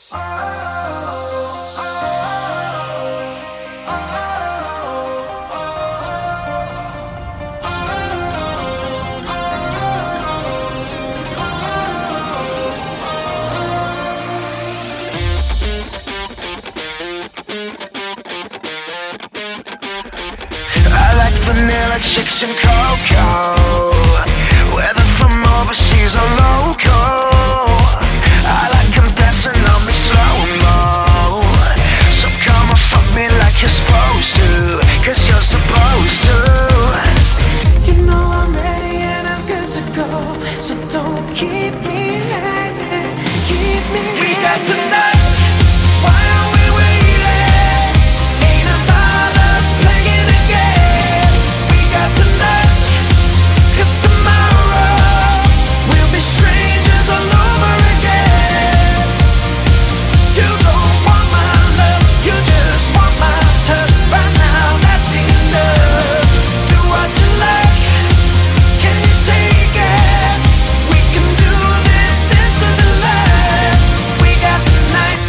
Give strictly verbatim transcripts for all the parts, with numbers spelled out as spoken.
Vanilla chicks and cocoa, whether from overseas or local. I like them dancing on me slow-mo. So come and fuck me like you're supposed to, cause you're supposed to. You know I'm ready and I'm good to go, so don't keep me hanging, keep me hanging. We got tonight, why are we waiting? Ain't about us playing a game. We got tonight, cause tomorrow we'll be strangers all over again. You don't want my love, you just want my touch. Right now that's enough. Do what you like, can you take it? We can do this into the light. We got tonight.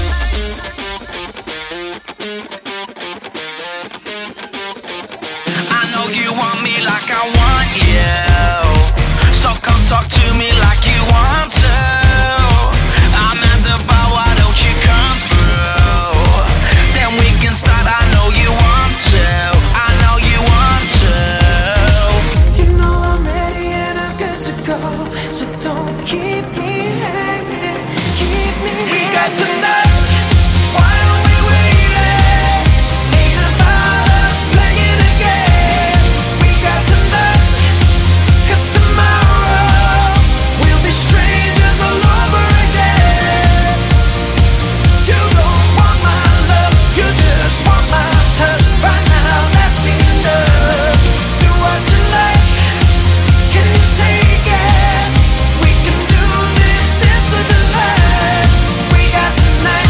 I know you want me like I want you, so come talk to me like you want to. I'm at the bar, why don't you come through? Then we can start, I know you want to, I know you want to. You know I'm ready and I'm good to go, so don't keep me hanging, keep me hanging. We got tonight, why are we waiting? Ain't about us playing a game. We got tonight, cause tomorrow we'll be strangers all over again. You don't want my love, you just want my touch. Right now that's enough. Do what you like, can you take it? We can do this into the light. We got tonight.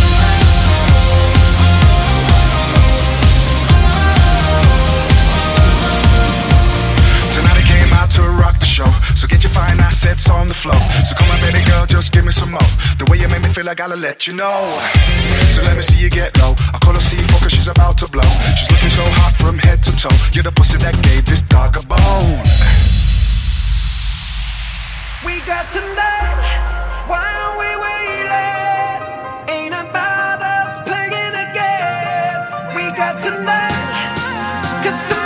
Tonight I came out to rock the show, so get your fine assets on the floor. So come on baby girl, just give me some more. The way you make me feel, I gotta let you know. So let me see you get low. I call her C four cause she's about to blow. She's looking so hot from head to toe. You're the pussy that gave this dog a bone. We got tonight, why are we waiting? Ain't about us playing a game. We got tonight, cause